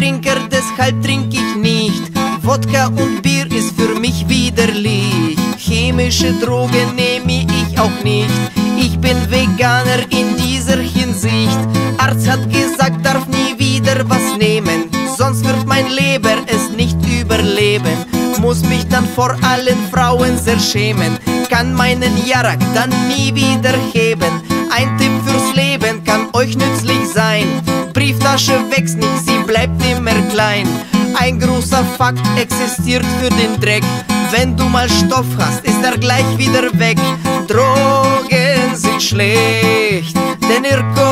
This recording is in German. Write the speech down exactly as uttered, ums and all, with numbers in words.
Trinker, deshalb trink ich nicht. Wodka und Bier ist für mich widerlich. Chemische Drogen nehme ich auch nicht. Ich bin Veganer in dieser Hinsicht. Arzt hat gesagt, darf nie wieder was nehmen, sonst wird mein Leber es nicht überleben. Muss mich dann vor allen Frauen sehr schämen, kann meinen Jarak dann nie wieder heben. Ein Tipp fürs Leben kann euch nützlich sein: Brieftasche wächst nicht, sie bleibt immer klein. Ein großer Fakt existiert für den Dreck: wenn du mal Stoff hast, ist er gleich wieder weg. Drogen sind schlecht, denn ihr kommt